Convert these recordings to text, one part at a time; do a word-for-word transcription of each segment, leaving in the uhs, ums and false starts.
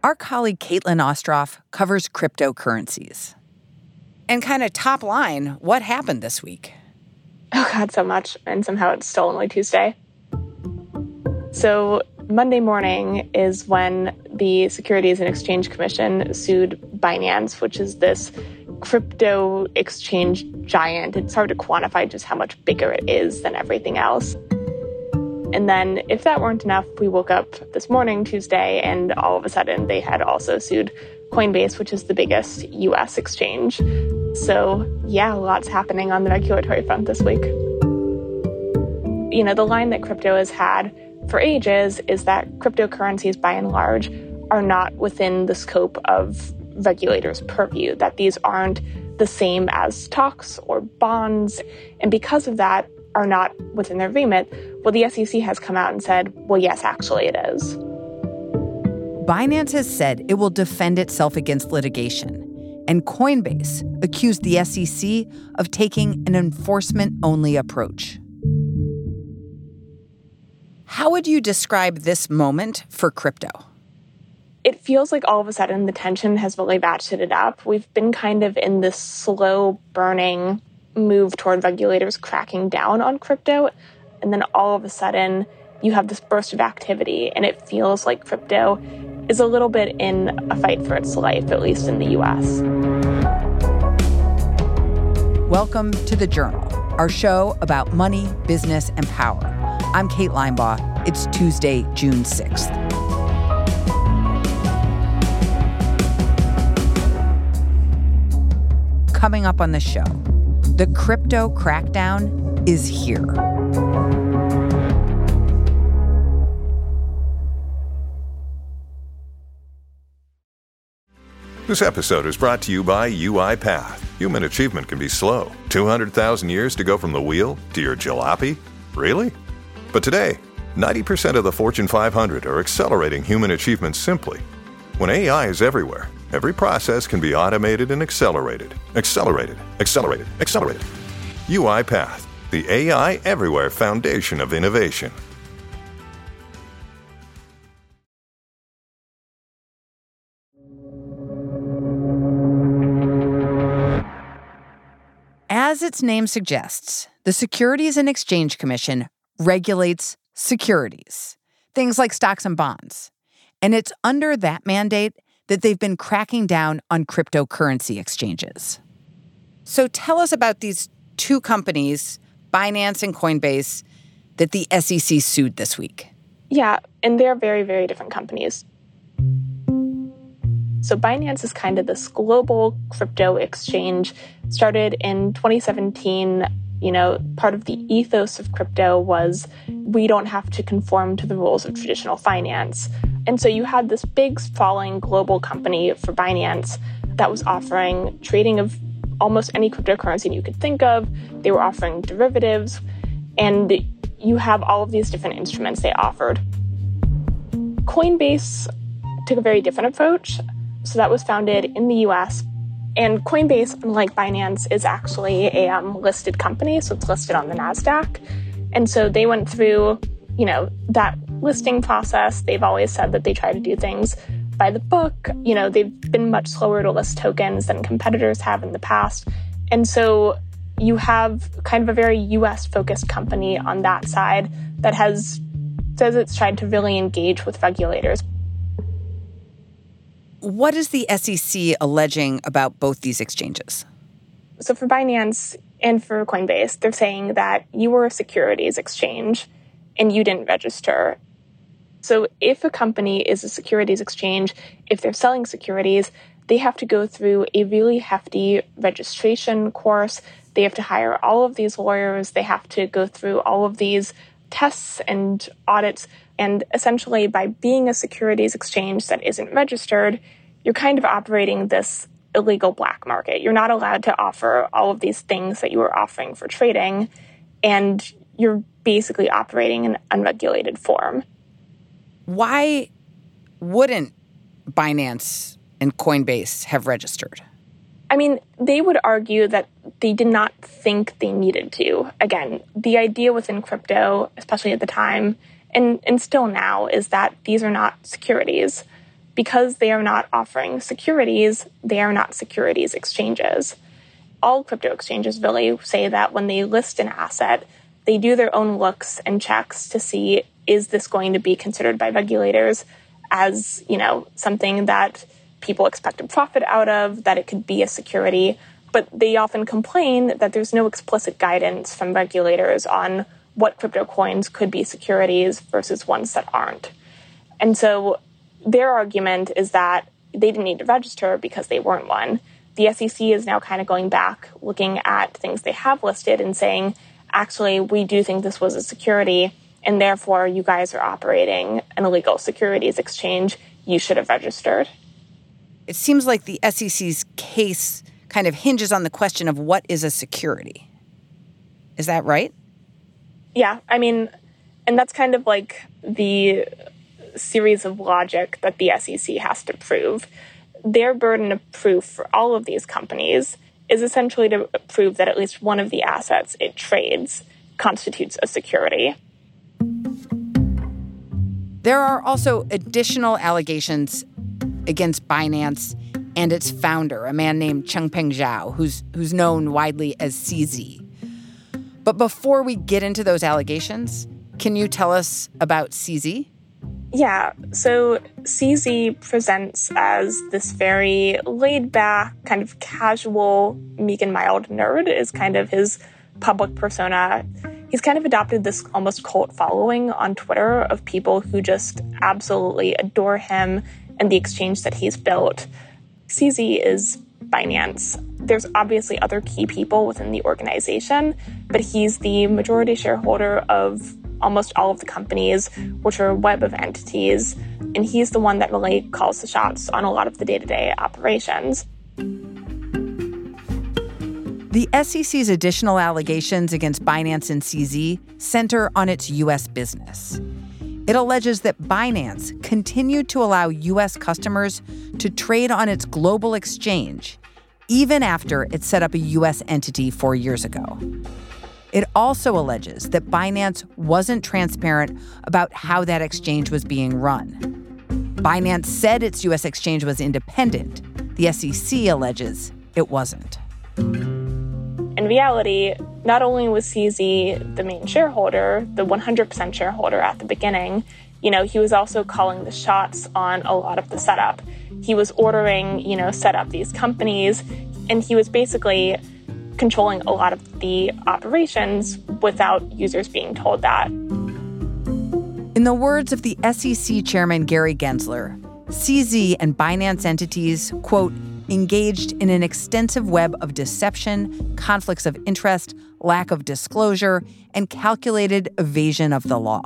Our colleague Caitlin Ostroff covers cryptocurrencies. And kind of top line, what happened this week? Oh, God, so much. And somehow it's still only Tuesday. So Monday morning is when the Securities and Exchange Commission sued Binance, which is this crypto exchange giant. It's hard to quantify just how much bigger it is than everything else. And then if that weren't enough, we woke up this morning, Tuesday, and all of a sudden they had also sued Coinbase, which is the biggest U S exchange. So yeah, lots happening on the regulatory front this week. You know, the line that crypto has had for ages is that cryptocurrencies, by and large, are not within the scope of regulators' purview, that these aren't the same as stocks or bonds, and because of that, are not within their remit. Well, the S E C has come out and said, well, yes, actually it is. Binance has said it will defend itself against litigation, and Coinbase accused the S E C of taking an enforcement-only approach. How would you describe this moment for crypto? It feels like all of a sudden the tension has really ratcheted up. We've been kind of in this slow-burning move toward regulators cracking down on crypto, and then all of a sudden you have this burst of activity, and it feels like crypto is a little bit in a fight for its life, at least in the U S. Welcome to The Journal, our show about money, business, and power. I'm Kate Linebaugh. It's Tuesday, June sixth. Coming up on the show, the crypto crackdown is here. This episode is brought to you by UiPath. Human achievement can be slow. two hundred thousand years to go from the wheel to your jalopy? Really? But today, ninety percent of the Fortune five hundred are accelerating human achievement simply. When A I is everywhere, every process can be automated and accelerated. Accelerated, accelerated, accelerated. UiPath, the A I everywhere foundation of innovation. As its name suggests, the Securities and Exchange Commission regulates securities, things like stocks and bonds. And it's under that mandate that they've been cracking down on cryptocurrency exchanges. So tell us about these two companies, Binance and Coinbase, that the S E C sued this week. Yeah, and they're very, very different companies. So Binance is kind of this global crypto exchange, started in twenty seventeen. You know, part of the ethos of crypto was we don't have to conform to the rules of traditional finance. And so you had this big sprawling global company for Binance that was offering trading of almost any cryptocurrency you could think of. They were offering derivatives, and you have all of these different instruments they offered. Coinbase took a very different approach. So that was founded in the U S, and Coinbase, unlike Binance, is actually a um, listed company, so it's listed on the NASDAQ. And so they went through, you know, that listing process. They've always said that they try to do things by the book. You know, they've been much slower to list tokens than competitors have in the past. And so you have kind of a very U S-focused company on that side that has says it's tried to really engage with regulators. What is the S E C alleging about both these exchanges? So for Binance and for Coinbase, they're saying that you were a securities exchange and you didn't register. So if a company is a securities exchange, if they're selling securities, they have to go through a really hefty registration course. They have to hire all of these lawyers. They have to go through all of these tests and audits. And essentially, by being a securities exchange that isn't registered, you're kind of operating this illegal black market. You're not allowed to offer all of these things that you were offering for trading, and you're basically operating in an unregulated form. Why wouldn't Binance and Coinbase have registered? I mean, they would argue that they did not think they needed to. Again, the idea within crypto, especially at the time, and, and still now, is that these are not securities because they are not offering securities, they are not securities exchanges. All crypto exchanges really say that when they list an asset, they do their own looks and checks to see, is this going to be considered by regulators as, you know, something that people expect a profit out of, that it could be a security. But they often complain that there's no explicit guidance from regulators on what crypto coins could be securities versus ones that aren't. And so their argument is that they didn't need to register because they weren't one. The S E C is now kind of going back, looking at things they have listed and saying, actually, we do think this was a security, and therefore you guys are operating an illegal securities exchange. You should have registered. It seems like the S E C's case kind of hinges on the question of what is a security. Is that right? Yeah, I mean, and that's kind of like the series of logic that the S E C has to prove. Their burden of proof for all of these companies is essentially to prove that at least one of the assets it trades constitutes a security. There are also additional allegations against Binance and its founder, a man named Changpeng Zhao, who's who's known widely as C Z. But before we get into those allegations, can you tell us about C Z? Yeah, so C Z presents as this very laid-back, kind of casual, meek and mild nerd is kind of his public persona. He's kind of adopted this almost cult following on Twitter of people who just absolutely adore him and the exchange that he's built. C Z is Binance. There's obviously other key people within the organization, but he's the majority shareholder of almost all of the companies, which are a web of entities, and he's the one that really calls the shots on a lot of the day-to-day operations. The S E C's additional allegations against Binance and C Z center on its U S business. It alleges that Binance continued to allow U S customers to trade on its global exchange, even after it set up a U S entity four years ago. It also alleges that Binance wasn't transparent about how that exchange was being run. Binance said its U S exchange was independent. The S E C alleges it wasn't. In reality, not only was C Z the main shareholder, the one hundred percent shareholder at the beginning, you know, he was also calling the shots on a lot of the setup. He was ordering, you know, set up these companies, and he was basically controlling a lot of the operations without users being told that. In the words of the S E C chairman Gary Gensler, C Z and Binance entities, quote, engaged in an extensive web of deception, conflicts of interest, lack of disclosure, and calculated evasion of the law.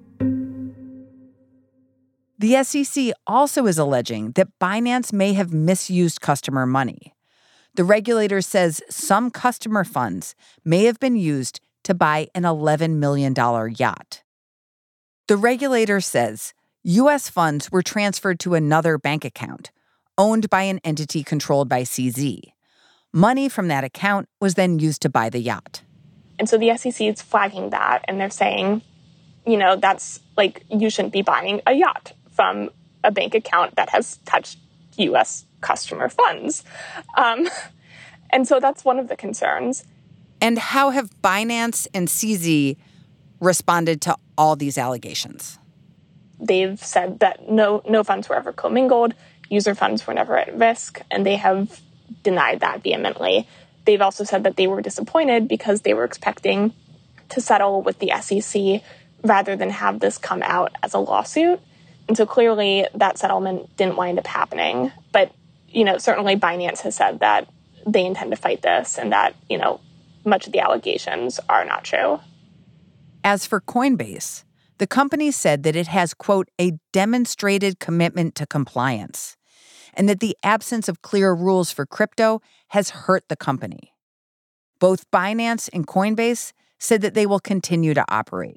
The S E C also is alleging that Binance may have misused customer money. The regulator says some customer funds may have been used to buy an eleven million dollars yacht. The regulator says U S funds were transferred to another bank account, owned by an entity controlled by C Z. Money from that account was then used to buy the yacht. And so the S E C is flagging that, and they're saying, you know, that's like, you shouldn't be buying a yacht from a bank account that has touched U S customer funds. Um, and so that's one of the concerns. And how have Binance and C Z responded to all these allegations? They've said that no no funds were ever commingled, user funds were never at risk, and they have denied that vehemently. They've also said that they were disappointed because they were expecting to settle with the S E C rather than have this come out as a lawsuit. And so clearly that settlement didn't wind up happening. But, you know, certainly Binance has said that they intend to fight this and that, you know, much of the allegations are not true. As for Coinbase, the company said that it has, quote, a demonstrated commitment to compliance, and that the absence of clear rules for crypto has hurt the company. Both Binance and Coinbase said that they will continue to operate.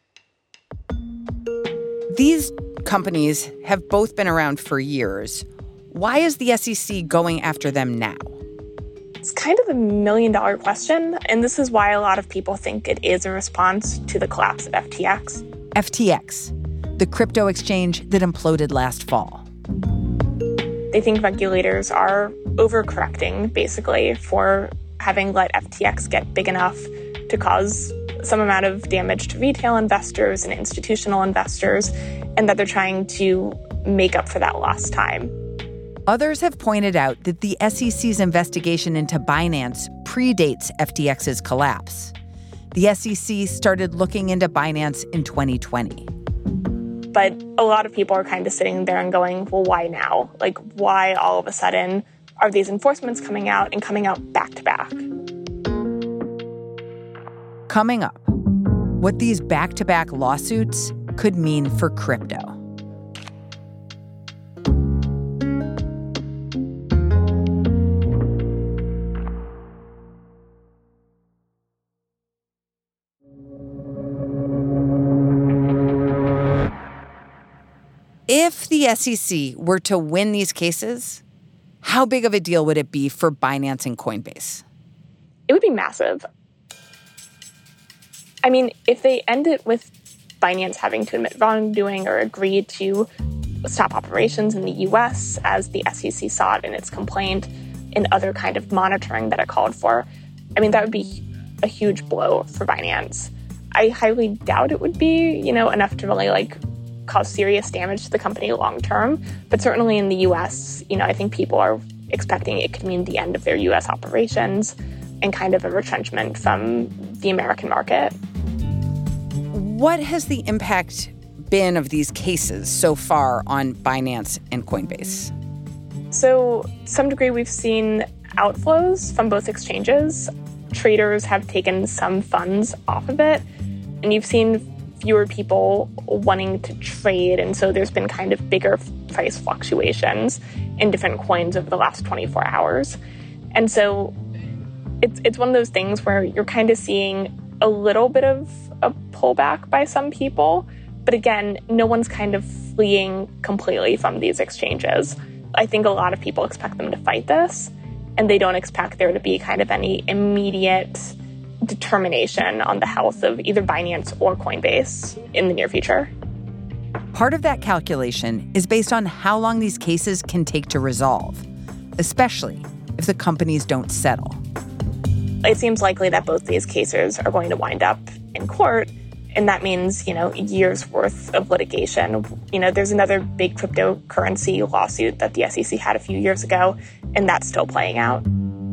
These companies have both been around for years. Why is the S E C going after them now? It's kind of a million-dollar question, and this is why a lot of people think it is a response to the collapse of F T X. F T X, the crypto exchange that imploded last fall. They think regulators are overcorrecting, basically, for having let F T X get big enough to cause some amount of damage to retail investors and institutional investors, and that they're trying to make up for that lost time. Others have pointed out that the S E C's investigation into Binance predates F T X's collapse. The S E C started looking into Binance in twenty twenty. But a lot of people are kind of sitting there and going, well, why now? Like, why all of a sudden are these enforcements coming out and coming out back to back? Coming up, what these back-to-back lawsuits could mean for crypto. If the S E C were to win these cases, how big of a deal would it be for Binance and Coinbase? It would be massive. I mean, if they end it with Binance having to admit wrongdoing or agree to stop operations in the U S, as the S E C sought in its complaint, and other kind of monitoring that it called for, I mean, that would be a huge blow for Binance. I highly doubt it would be, you know, enough to really, like, cause serious damage to the company long term. But certainly in the U S, you know, I think people are expecting it could mean the end of their U S operations and kind of a retrenchment from the American market. What has the impact been of these cases so far on Binance and Coinbase? So, to some degree, we've seen outflows from both exchanges. Traders have taken some funds off of it, and you've seen fewer people wanting to trade, and so there's been kind of bigger price fluctuations in different coins over the last twenty-four hours. And so it's it's one of those things where you're kind of seeing a little bit of a pullback by some people, but again, no one's kind of fleeing completely from these exchanges. I think a lot of people expect them to fight this, and they don't expect there to be kind of any immediate determination on the health of either Binance or Coinbase in the near future. Part of that calculation is based on how long these cases can take to resolve, especially if the companies don't settle. It seems likely that both these cases are going to wind up in court, and that means, you know, years worth of litigation. You know, there's another big cryptocurrency lawsuit that the S E C had a few years ago, and that's still playing out.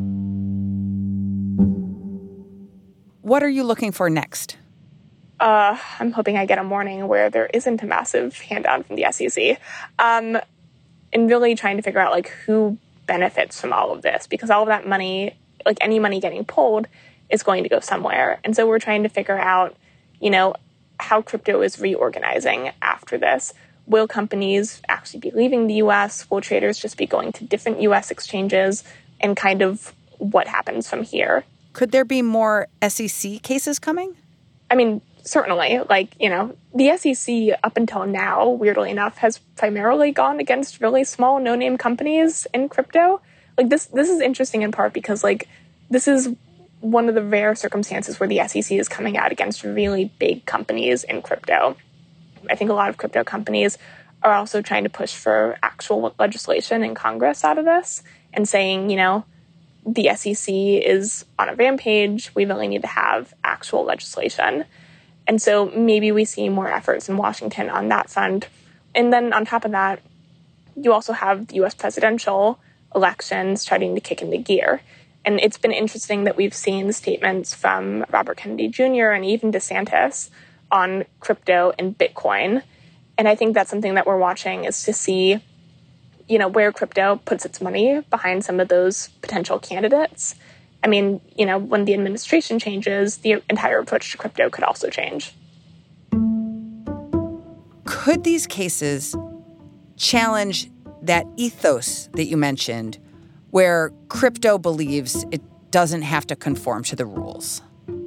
What are you looking for next? Uh, I'm hoping I get a morning where there isn't a massive hand-down from the S E C. Um, and really trying to figure out, like, who benefits from all of this, because all of that money, like any money getting pulled, is going to go somewhere. And so we're trying to figure out, you know, how crypto is reorganizing after this. Will companies actually be leaving the U S? Will traders just be going to different U S exchanges? And kind of what happens from here? Could there be more S E C cases coming? I mean, certainly. Like, you know, the S E C up until now, weirdly enough, has primarily gone against really small, no-name companies in crypto. Like, this this is interesting in part because, like, this is one of the rare circumstances where the S E C is coming out against really big companies in crypto. I think a lot of crypto companies are also trying to push for actual legislation in Congress out of this and saying, you know, the S E C is on a rampage. We really need to have actual legislation. And so maybe we see more efforts in Washington on that front. And then on top of that, you also have the U S presidential elections starting to kick into gear. And it's been interesting that we've seen statements from Robert Kennedy Junior and even DeSantis on crypto and Bitcoin. And I think that's something that we're watching, is to see, you know, where crypto puts its money behind some of those potential candidates. I mean, you know, when the administration changes, the entire approach to crypto could also change. Could these cases challenge that ethos that you mentioned, where crypto believes it doesn't have to conform to the rules?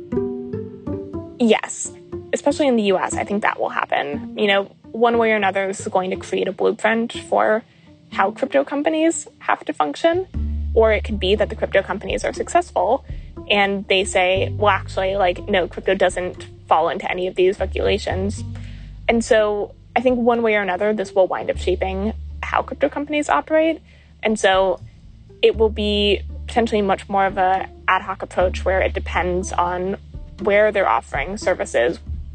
Yes, especially in the U S, I think that will happen. You know, one way or another, this is going to create a blueprint for how crypto companies have to function. Or it could be that the crypto companies are successful and they say, well, actually, like, no, crypto doesn't fall into any of these regulations. And so I think one way or another, this will wind up shaping how crypto companies operate. And so it will be potentially much more of a ad hoc approach where it depends on where they're offering services.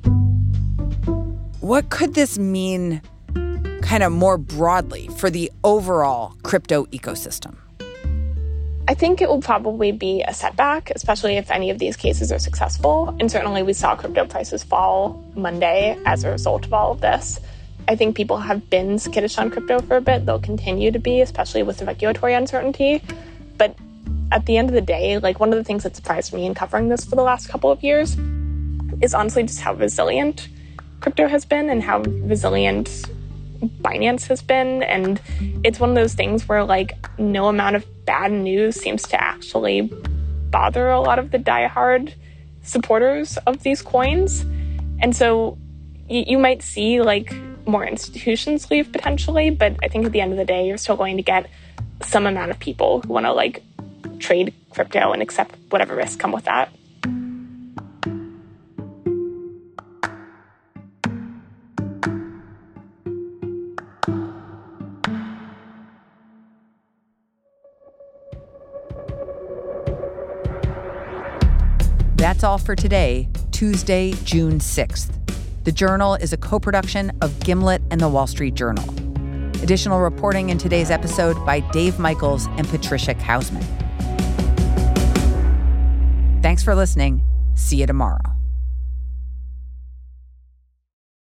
What could this mean kind of more broadly for the overall crypto ecosystem? I think it will probably be a setback, especially if any of these cases are successful. And certainly we saw crypto prices fall Monday as a result of all of this. I think people have been skittish on crypto for a bit. They'll continue to be, especially with the regulatory uncertainty. But at the end of the day, like one of the things that surprised me in covering this for the last couple of years is honestly just how resilient crypto has been and how resilient Binance has been. And it's one of those things where like no amount of bad news seems to actually bother a lot of the diehard supporters of these coins. And so y- you might see like more institutions leave potentially, but I think at the end of the day, you're still going to get some amount of people who want to like trade crypto and accept whatever risks come with that. That's all for today, Tuesday, June sixth. The Journal is a co-production of Gimlet and The Wall Street Journal. Additional reporting in today's episode by Dave Michaels and Patricia Kausman. Thanks for listening. See you tomorrow.